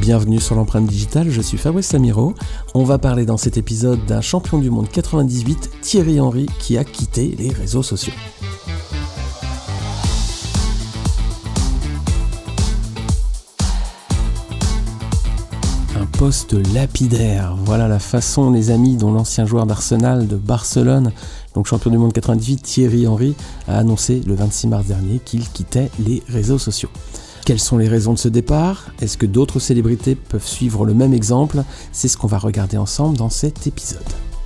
Bienvenue sur l'empreinte digitale, je suis Fabrice Lamiro. On va parler dans cet épisode d'un champion du monde 98, Thierry Henry, qui a quitté les réseaux sociaux. Un poste lapidaire, voilà la façon, les amis, dont l'ancien joueur d'Arsenal de Barcelone, donc champion du monde 98, Thierry Henry, a annoncé le 26 mars dernier qu'il quittait les réseaux sociaux. Quelles sont les raisons de ce départ ? Est-ce que d'autres célébrités peuvent suivre le même exemple ? C'est ce qu'on va regarder ensemble dans cet épisode.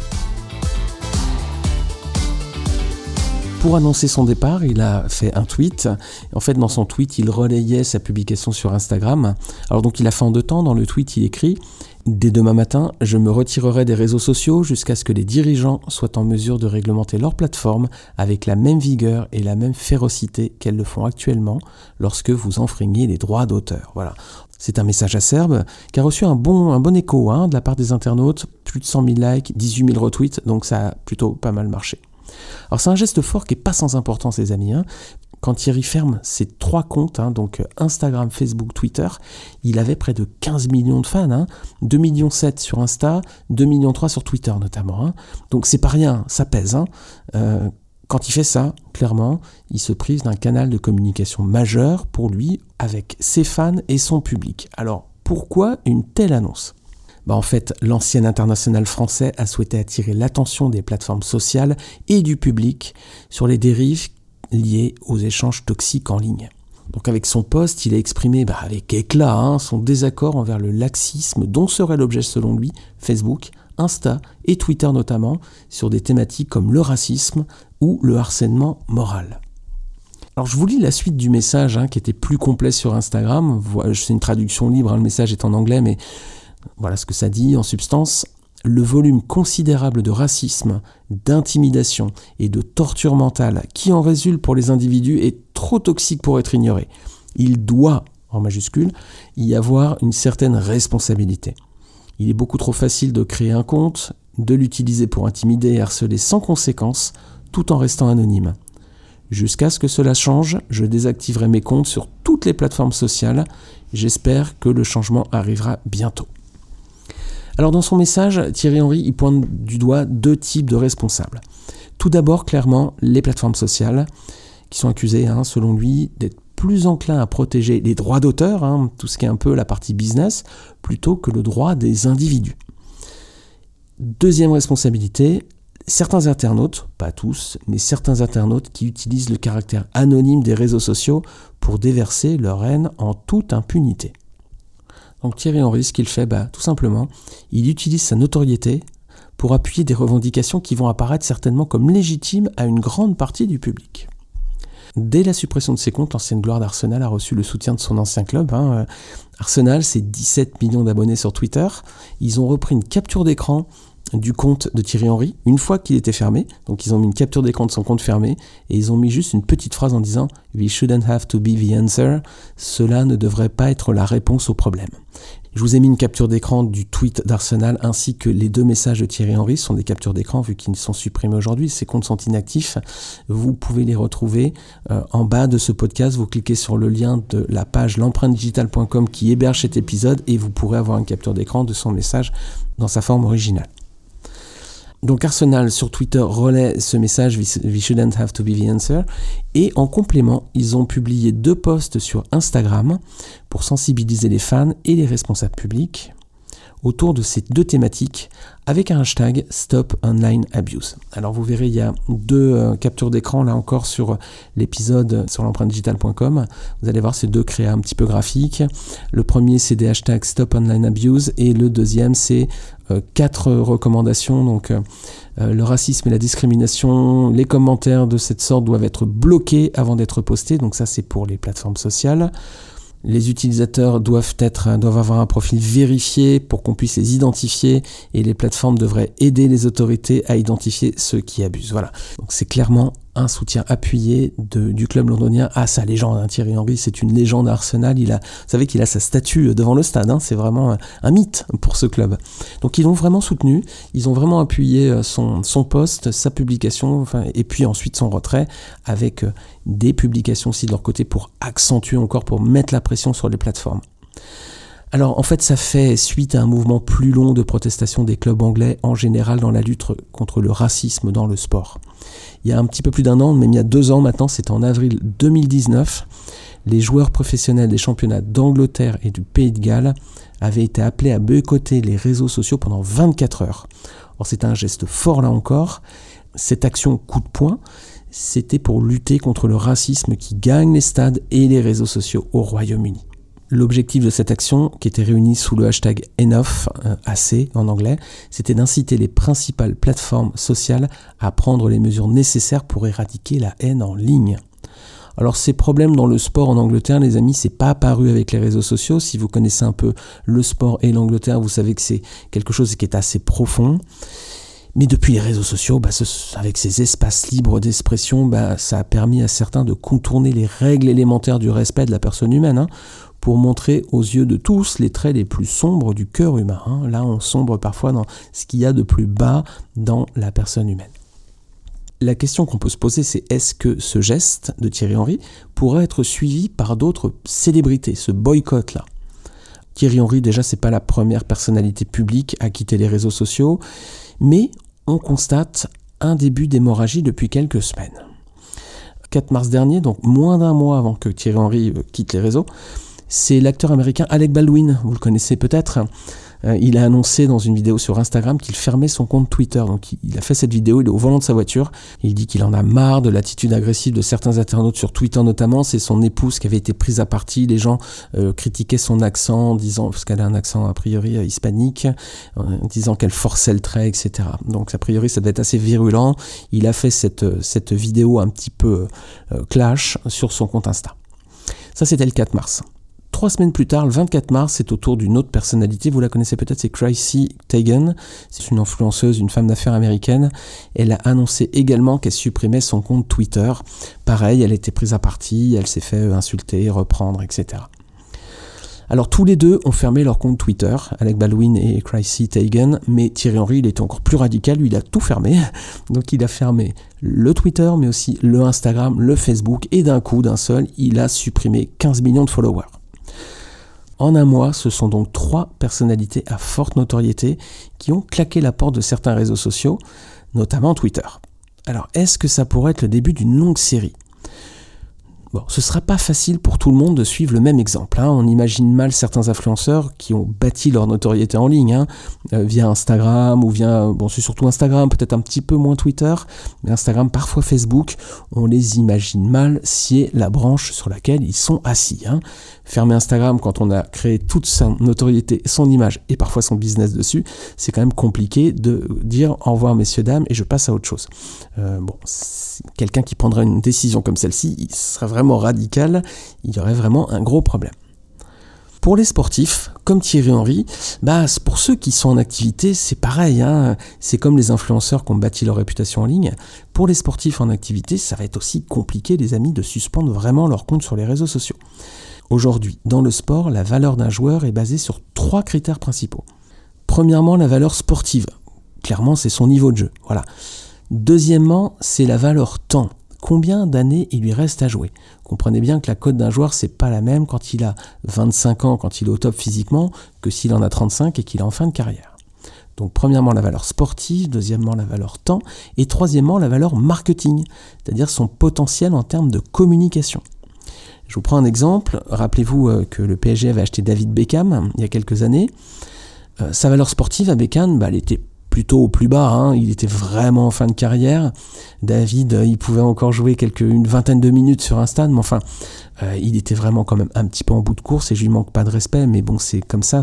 Pour annoncer son départ, il a fait un tweet. En fait, dans son tweet, il relayait sa publication sur Instagram. Alors donc, il a fait en deux temps. Dans le tweet, il écrit « Dès demain matin, je me retirerai des réseaux sociaux jusqu'à ce que les dirigeants soient en mesure de réglementer leur plateforme avec la même vigueur et la même férocité qu'elles le font actuellement lorsque vous enfreignez les droits d'auteur. » Voilà. C'est un message acerbe qui a reçu un bon écho de la part des internautes. Plus de 100 000 likes, 18 000 retweets, donc ça a plutôt pas mal marché. Alors c'est un geste fort qui n'est pas sans importance, les amis. Quand Thierry ferme ses 3 comptes, donc Instagram, Facebook, Twitter, il avait près de 15 millions de fans, 2,7 millions sur Insta, 2,3 millions sur Twitter notamment. Donc c'est pas rien, ça pèse. Quand il fait ça, clairement, il se prive d'un canal de communication majeur pour lui avec ses fans et son public. Alors pourquoi une telle annonce ? En fait, l'ancien international français a souhaité attirer l'attention des plateformes sociales et du public sur les dérives liées aux échanges toxiques en ligne. Donc avec son post, il a exprimé avec éclat son désaccord envers le laxisme dont serait l'objet selon lui Facebook, Insta et Twitter notamment, sur des thématiques comme le racisme ou le harcèlement moral. Alors je vous lis la suite du message qui était plus complet sur Instagram. C'est une traduction libre, le message est en anglais, mais voilà ce que ça dit en substance. Le volume considérable de racisme, d'intimidation et de torture mentale qui en résulte pour les individus est trop toxique pour être ignoré. Il doit, en majuscule, y avoir une certaine responsabilité. Il est beaucoup trop facile de créer un compte, de l'utiliser pour intimider et harceler sans conséquence, tout en restant anonyme. Jusqu'à ce que cela change, je désactiverai mes comptes sur toutes les plateformes sociales. J'espère que le changement arrivera bientôt. Alors dans son message, Thierry Henry il pointe du doigt 2 types de responsables. Tout d'abord, clairement, les plateformes sociales qui sont accusées, selon lui, d'être plus enclins à protéger les droits d'auteur, tout ce qui est un peu la partie business, plutôt que le droit des individus. Deuxième responsabilité, certains internautes, pas tous, mais certains internautes qui utilisent le caractère anonyme des réseaux sociaux pour déverser leur haine en toute impunité. Donc Thierry Henry, ce qu'il fait, tout simplement, il utilise sa notoriété pour appuyer des revendications qui vont apparaître certainement comme légitimes à une grande partie du public. Dès la suppression de ses comptes, l'ancienne gloire d'Arsenal a reçu le soutien de son ancien club. Arsenal, c'est 17 millions d'abonnés sur Twitter. Ils ont repris une capture d'écran du compte de Thierry Henry, une fois qu'il était fermé. Donc ils ont mis une capture d'écran de son compte fermé et ils ont mis juste une petite phrase en disant « We shouldn't have to be the answer ». Cela ne devrait pas être la réponse au problème. Je vous ai mis une capture d'écran du tweet d'Arsenal ainsi que les 2 messages de Thierry Henry. Ce sont des captures d'écran vu qu'ils sont supprimés aujourd'hui. Ces comptes sont inactifs. Vous pouvez les retrouver en bas de ce podcast. Vous cliquez sur le lien de la page l'empreintedigitale.com qui héberge cet épisode et vous pourrez avoir une capture d'écran de son message dans sa forme originale. Donc Arsenal sur Twitter relaie ce message « We shouldn't have to be the answer » et en complément, ils ont publié 2 posts sur Instagram pour sensibiliser les fans et les responsables publics autour de ces 2 thématiques avec un hashtag Stop Online Abuse. Alors vous verrez, il y a 2 captures d'écran là encore sur l'épisode sur l'empreintedigitale.com. Vous allez voir ces 2 créas un petit peu graphiques. Le premier c'est des hashtags Stop Online Abuse et le deuxième c'est 4 recommandations. Donc le racisme et la discrimination, les commentaires de cette sorte doivent être bloqués avant d'être postés. Donc ça c'est pour les plateformes sociales. Les utilisateurs doivent avoir un profil vérifié pour qu'on puisse les identifier et les plateformes devraient aider les autorités à identifier ceux qui abusent. Voilà. Donc c'est clairement un soutien appuyé du club londonien à sa légende. Thierry Henry, c'est une légende à Arsenal. Vous savez qu'il a sa statue devant le stade. C'est vraiment un mythe pour ce club. Donc ils l'ont vraiment soutenu. Ils ont vraiment appuyé son post, sa publication, et puis ensuite son retrait avec des publications aussi de leur côté pour accentuer encore, pour mettre la pression sur les plateformes. Alors en fait ça fait suite à un mouvement plus long de protestation des clubs anglais en général dans la lutte contre le racisme dans le sport. Il y a un petit peu plus d'un an, même il y a 2 ans maintenant, c'était en avril 2019, les joueurs professionnels des championnats d'Angleterre et du Pays de Galles avaient été appelés à boycotter les réseaux sociaux pendant 24 heures. Or c'est un geste fort là encore, cette action coup de poing, c'était pour lutter contre le racisme qui gagne les stades et les réseaux sociaux au Royaume-Uni. L'objectif de cette action, qui était réunie sous le hashtag Enough, AC en anglais, c'était d'inciter les principales plateformes sociales à prendre les mesures nécessaires pour éradiquer la haine en ligne. Alors ces problèmes dans le sport en Angleterre, les amis, c'est pas apparu avec les réseaux sociaux. Si vous connaissez un peu le sport et l'Angleterre, vous savez que c'est quelque chose qui est assez profond. Mais depuis les réseaux sociaux, avec ces espaces libres d'expression, ça a permis à certains de contourner les règles élémentaires du respect de la personne humaine, pour montrer aux yeux de tous les traits les plus sombres du cœur humain. Là, on sombre parfois dans ce qu'il y a de plus bas dans la personne humaine. La question qu'on peut se poser, c'est est-ce que ce geste de Thierry Henry pourrait être suivi par d'autres célébrités, ce boycott-là ? Thierry Henry, déjà, c'est pas la première personnalité publique à quitter les réseaux sociaux, mais on constate un début d'hémorragie depuis quelques semaines. 4 mars dernier, donc moins d'un mois avant que Thierry Henry quitte les réseaux, c'est l'acteur américain Alec Baldwin, vous le connaissez peut-être. Il a annoncé dans une vidéo sur Instagram qu'il fermait son compte Twitter. Donc il a fait cette vidéo, il est au volant de sa voiture. Il dit qu'il en a marre de l'attitude agressive de certains internautes sur Twitter notamment. C'est son épouse qui avait été prise à partie. Les gens critiquaient son accent, parce qu'elle a un accent a priori hispanique, disant qu'elle forçait le trait, etc. Donc a priori ça devait être assez virulent. Il a fait cette vidéo un petit peu clash sur son compte Insta. Ça c'était le 4 mars. 3 semaines plus tard, le 24 mars, c'est au tour d'une autre personnalité, vous la connaissez peut-être, c'est Chrissy Teigen, c'est une influenceuse, une femme d'affaires américaine. Elle a annoncé également qu'elle supprimait son compte Twitter. Pareil, elle était prise à partie, elle s'est fait insulter, reprendre, etc. Alors tous les deux ont fermé leur compte Twitter, Alec Baldwin et Chrissy Teigen, mais Thierry Henry, il était encore plus radical, lui il a tout fermé. Donc il a fermé le Twitter, mais aussi le Instagram, le Facebook, et d'un coup, d'un seul, il a supprimé 15 millions de followers. En un mois, ce sont donc 3 personnalités à forte notoriété qui ont claqué la porte de certains réseaux sociaux, notamment Twitter. Alors, est-ce que ça pourrait être le début d'une longue série ? Bon, ce ne sera pas facile pour tout le monde de suivre le même exemple. On imagine mal certains influenceurs qui ont bâti leur notoriété en ligne via Instagram ou c'est surtout Instagram, peut-être un petit peu moins Twitter, mais Instagram, parfois Facebook, on les imagine mal scier la branche sur laquelle ils sont assis. Fermer Instagram quand on a créé toute sa notoriété, son image et parfois son business dessus, c'est quand même compliqué de dire au revoir messieurs dames et je passe à autre chose. Quelqu'un qui prendrait une décision comme celle-ci, il serait vraiment radical, il y aurait vraiment un gros problème. Pour les sportifs, comme Thierry Henry, pour ceux qui sont en activité, c'est pareil. C'est comme les influenceurs qui ont bâti leur réputation en ligne. Pour les sportifs en activité, ça va être aussi compliqué, les amis, de suspendre vraiment leur compte sur les réseaux sociaux. Aujourd'hui, dans le sport, la valeur d'un joueur est basée sur 3 critères principaux. Premièrement, la valeur sportive. Clairement, c'est son niveau de jeu. Voilà. Deuxièmement, c'est la valeur temps. Combien d'années il lui reste à jouer ? Comprenez bien que la cote d'un joueur, c'est pas la même quand il a 25 ans, quand il est au top physiquement, que s'il en a 35 et qu'il est en fin de carrière. Donc premièrement, la valeur sportive, deuxièmement, la valeur temps, et troisièmement, la valeur marketing, c'est-à-dire son potentiel en termes de communication. Je vous prends un exemple. Rappelez-vous que le PSG avait acheté David Beckham il y a quelques années. Sa valeur sportive à Beckham, elle était plutôt au plus bas, il était vraiment en fin de carrière. David, il pouvait encore jouer une vingtaine de minutes sur un stade, mais enfin, il était vraiment quand même un petit peu en bout de course et je lui manque pas de respect, mais bon, c'est comme ça,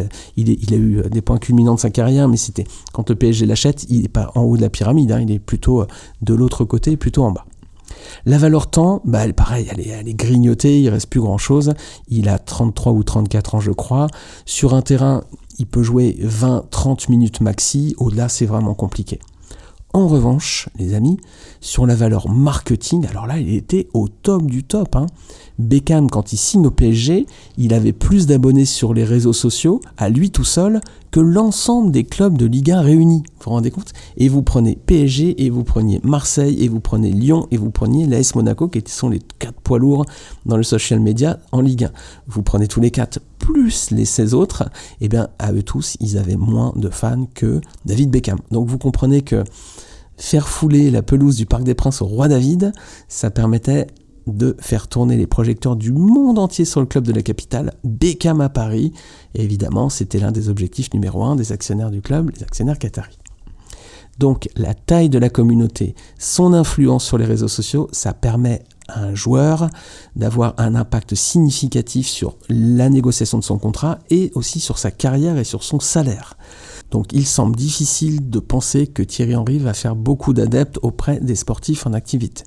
il a eu des points culminants de sa carrière, mais c'était quand le PSG l'achète, il n'est pas en haut de la pyramide, il est plutôt de l'autre côté, plutôt en bas. La valeur temps, pareil, elle est grignotée, il ne reste plus grand-chose. Il a 33 ou 34 ans, je crois. Sur un terrain, il peut jouer 20-30 minutes maxi. Au-delà, c'est vraiment compliqué. En revanche, les amis, sur la valeur marketing, alors là, il était au top du top. Beckham, quand il signe au PSG, il avait plus d'abonnés sur les réseaux sociaux, à lui tout seul, que l'ensemble des clubs de Ligue 1 réunis. Vous vous rendez compte ? Et vous prenez PSG, et vous preniez Marseille, et vous prenez Lyon, et vous preniez l'AS Monaco, qui sont les 4 poids lourds dans le social media en Ligue 1. Vous prenez tous les 4. plus les 16 autres, eh bien, à eux tous, ils avaient moins de fans que David Beckham. Donc vous comprenez que faire fouler la pelouse du Parc des Princes au roi David, ça permettait de faire tourner les projecteurs du monde entier sur le club de la capitale, Beckham à Paris. Et évidemment, c'était l'un des objectifs numéro 1 des actionnaires du club, les actionnaires qataris. Donc la taille de la communauté, son influence sur les réseaux sociaux, ça permet à un joueur d'avoir un impact significatif sur la négociation de son contrat et aussi sur sa carrière et sur son salaire. Donc il semble difficile de penser que Thierry Henry va faire beaucoup d'adeptes auprès des sportifs en activité.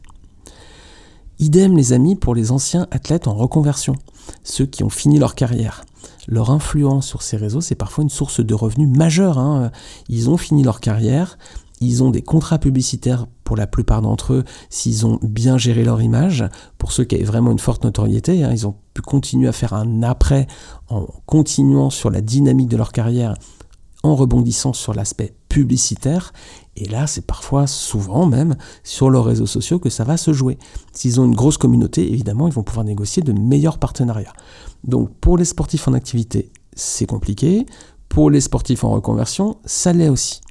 Idem les amis pour les anciens athlètes en reconversion, ceux qui ont fini leur carrière. Leur influence sur ces réseaux, c'est parfois une source de revenus majeure. Ils ont fini leur carrière, ils ont des contrats publicitaires pour la plupart d'entre eux s'ils ont bien géré leur image. Pour ceux qui avaient vraiment une forte notoriété, ils ont pu continuer à faire un après en continuant sur la dynamique de leur carrière, en rebondissant sur l'aspect publicitaire. Et là, c'est parfois, souvent même, sur leurs réseaux sociaux que ça va se jouer. S'ils ont une grosse communauté, évidemment, ils vont pouvoir négocier de meilleurs partenariats. Donc, pour les sportifs en activité, c'est compliqué. Pour les sportifs en reconversion, ça l'est aussi.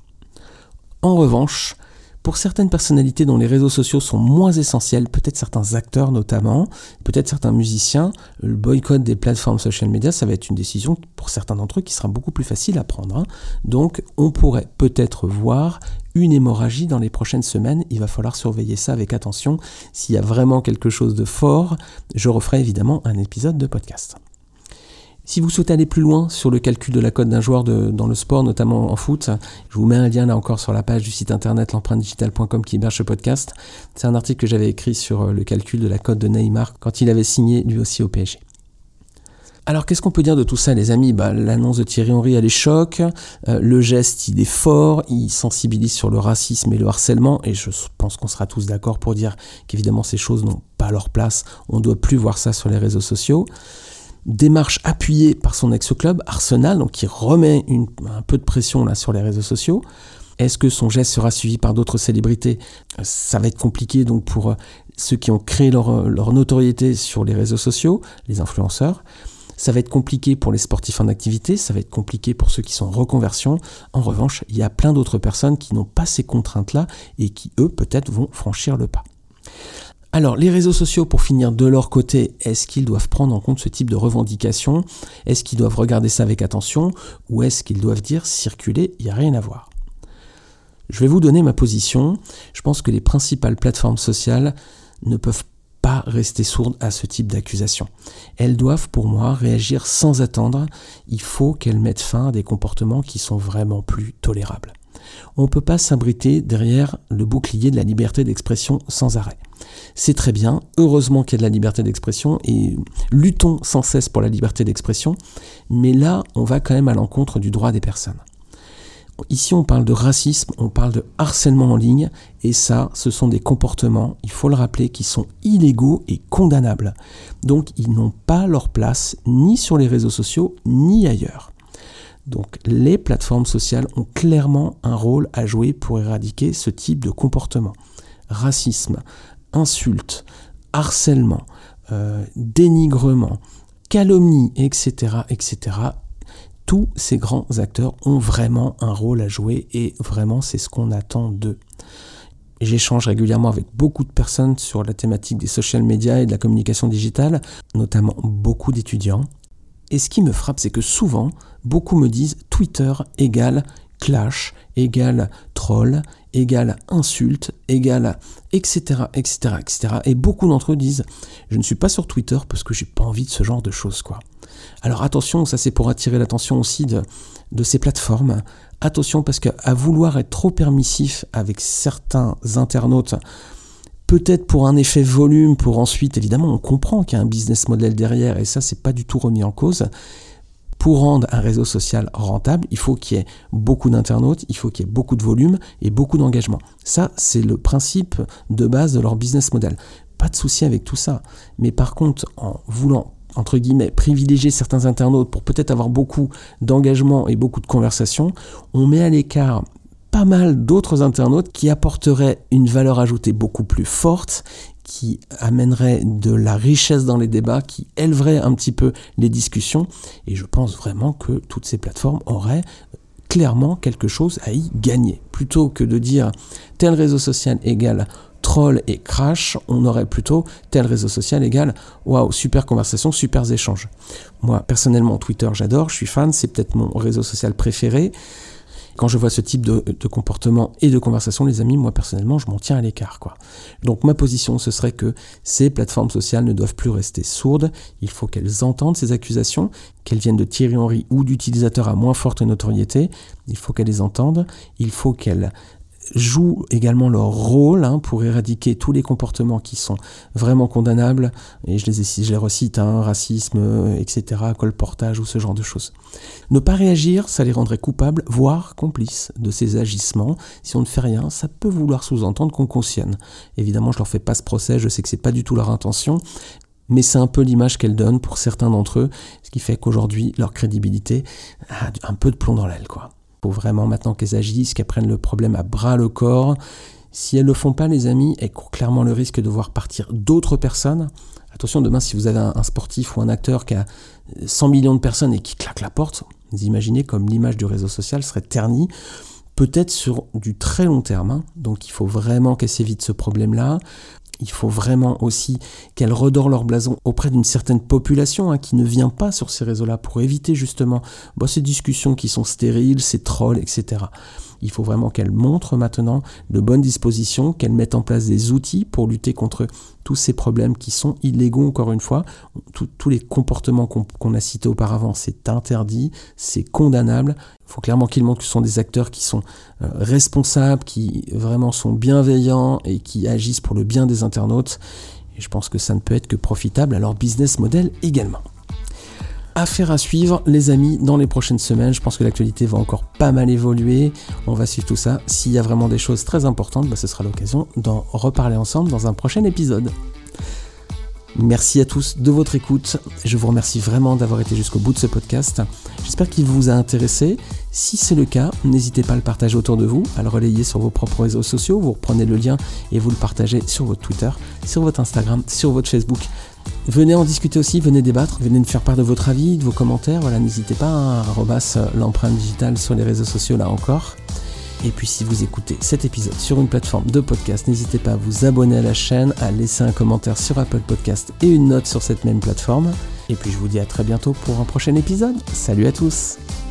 En revanche, pour certaines personnalités dont les réseaux sociaux sont moins essentiels, peut-être certains acteurs notamment, peut-être certains musiciens, le boycott des plateformes social media, ça va être une décision pour certains d'entre eux qui sera beaucoup plus facile à prendre. Donc on pourrait peut-être voir une hémorragie dans les prochaines semaines. Il va falloir surveiller ça avec attention. S'il y a vraiment quelque chose de fort, je referai évidemment un épisode de podcast. Si vous souhaitez aller plus loin sur le calcul de la cote d'un joueur dans le sport, notamment en foot, je vous mets un lien là encore sur la page du site internet l'empreintedigital.com qui héberge ce podcast. C'est un article que j'avais écrit sur le calcul de la cote de Neymar quand il avait signé lui aussi au PSG. Alors qu'est-ce qu'on peut dire de tout ça les amis ? L'annonce de Thierry Henry elle est choc, le geste il est fort, il sensibilise sur le racisme et le harcèlement et je pense qu'on sera tous d'accord pour dire qu'évidemment ces choses n'ont pas leur place, on ne doit plus voir ça sur les réseaux sociaux. Démarche appuyée par son ex-club, Arsenal, donc qui remet un peu de pression là sur les réseaux sociaux. Est-ce que son geste sera suivi par d'autres célébrités ? Ça va être compliqué donc pour ceux qui ont créé leur notoriété sur les réseaux sociaux, les influenceurs. Ça va être compliqué pour les sportifs en activité, ça va être compliqué pour ceux qui sont en reconversion. En revanche, il y a plein d'autres personnes qui n'ont pas ces contraintes-là et qui, eux, peut-être vont franchir le pas. Alors, les réseaux sociaux, pour finir de leur côté, est-ce qu'ils doivent prendre en compte ce type de revendication ? Est-ce qu'ils doivent regarder ça avec attention ? Ou est-ce qu'ils doivent dire « circuler, il n'y a rien à voir ». Je vais vous donner ma position. Je pense que les principales plateformes sociales ne peuvent pas rester sourdes à ce type d'accusation. Elles doivent, pour moi, réagir sans attendre. Il faut qu'elles mettent fin à des comportements qui sont vraiment plus tolérables. On ne peut pas s'abriter derrière le bouclier de la liberté d'expression sans arrêt. C'est très bien, heureusement qu'il y a de la liberté d'expression et luttons sans cesse pour la liberté d'expression, mais là, on va quand même à l'encontre du droit des personnes. Ici, on parle de racisme, on parle de harcèlement en ligne, et ça, ce sont des comportements, il faut le rappeler, qui sont illégaux et condamnables. Donc, ils n'ont pas leur place ni sur les réseaux sociaux, ni ailleurs. Donc, les plateformes sociales ont clairement un rôle à jouer pour éradiquer ce type de comportement. Racisme, insultes, harcèlement, dénigrement, calomnie, etc., etc., tous ces grands acteurs ont vraiment un rôle à jouer et vraiment c'est ce qu'on attend d'eux. J'échange régulièrement avec beaucoup de personnes sur la thématique des social media et de la communication digitale, notamment beaucoup d'étudiants. Et ce qui me frappe, c'est que souvent, beaucoup me disent Twitter égale clash, égale troll, égale insulte, égale etc., etc., etc. Et beaucoup d'entre eux disent je ne suis pas sur Twitter parce que j'ai pas envie de ce genre de choses, quoi. Alors attention, ça c'est pour attirer l'attention aussi de ces plateformes. Attention parce qu'à vouloir être trop permissif avec certains internautes, peut-être pour un effet volume, pour ensuite, évidemment, on comprend qu'il y a un business model derrière et ça c'est pas du tout remis en cause. Pour rendre un réseau social rentable, il faut qu'il y ait beaucoup d'internautes, il faut qu'il y ait beaucoup de volume et beaucoup d'engagement. Ça, c'est le principe de base de leur business model. Pas de souci avec tout ça. Mais par contre, en voulant, entre guillemets, privilégier certains internautes pour peut-être avoir beaucoup d'engagement et beaucoup de conversations, on met à l'écart pas mal d'autres internautes qui apporteraient une valeur ajoutée beaucoup plus forte, qui amènerait de la richesse dans les débats, qui élèverait un petit peu les discussions. Et je pense vraiment que toutes ces plateformes auraient clairement quelque chose à y gagner. Plutôt que de dire tel réseau social égale troll et crash, on aurait plutôt tel réseau social égale waouh, super conversation, super échange. Moi, personnellement, Twitter, j'adore, je suis fan, c'est peut-être mon réseau social préféré. Quand je vois ce type de comportement et de conversation, les amis, moi personnellement, je m'en tiens à l'écart, quoi. Donc ma position, ce serait que ces plateformes sociales ne doivent plus rester sourdes. Il faut qu'elles entendent ces accusations, qu'elles viennent de Thierry Henry ou d'utilisateurs à moins forte notoriété. Il faut qu'elles les entendent. Il faut qu'elles jouent également leur rôle pour éradiquer tous les comportements qui sont vraiment condamnables, et je les recite, racisme, etc., colportage ou ce genre de choses. Ne pas réagir, ça les rendrait coupables, voire complices de ces agissements. Si on ne fait rien, ça peut vouloir sous-entendre qu'on cautionne. Évidemment, je leur fais pas ce procès, je sais que c'est pas du tout leur intention, mais c'est un peu l'image qu'elles donnent pour certains d'entre eux, ce qui fait qu'aujourd'hui, leur crédibilité a un peu de plomb dans l'aile, quoi. Il faut vraiment maintenant qu'elles agissent, qu'elles prennent le problème à bras le corps. Si elles ne le font pas, les amis, elles courent clairement le risque de voir partir d'autres personnes. Attention, demain, si vous avez un sportif ou un acteur qui a 100 millions de personnes et qui claque la porte, vous imaginez comme l'image du réseau social serait ternie, peut-être sur du très long terme. Donc il faut vraiment qu'elles s'évitent ce problème-là. Il faut vraiment aussi qu'elles redorent leur blason auprès d'une certaine population qui ne vient pas sur ces réseaux-là pour éviter justement ces discussions qui sont stériles, ces trolls, etc. Il faut vraiment qu'elles montrent maintenant de bonnes dispositions, qu'elles mettent en place des outils pour lutter contre tous ces problèmes qui sont illégaux, encore une fois. Tous les comportements qu'on a cités auparavant, c'est interdit, c'est condamnable. Il faut clairement qu'ils montrent que ce sont des acteurs qui sont responsables, qui vraiment sont bienveillants et qui agissent pour le bien des internautes. Et je pense que ça ne peut être que profitable à leur business model également. Affaire à suivre, les amis, dans les prochaines semaines. Je pense que l'actualité va encore pas mal évoluer. On va suivre tout ça. S'il y a vraiment des choses très importantes, ce sera l'occasion d'en reparler ensemble dans un prochain épisode. Merci à tous de votre écoute. Je vous remercie vraiment d'avoir été jusqu'au bout de ce podcast. J'espère qu'il vous a intéressé. Si c'est le cas, n'hésitez pas à le partager autour de vous, à le relayer sur vos propres réseaux sociaux. Vous reprenez le lien et vous le partagez sur votre Twitter, sur votre Instagram, sur votre Facebook. Venez en discuter aussi, venez débattre, venez me faire part de votre avis, de vos commentaires. Voilà, n'hésitez pas, l'empreinte digitale sur les réseaux sociaux là encore. Et puis si vous écoutez cet épisode sur une plateforme de podcast, n'hésitez pas à vous abonner à la chaîne, à laisser un commentaire sur Apple Podcast et une note sur cette même plateforme. Et puis je vous dis à très bientôt pour un prochain épisode. Salut à tous!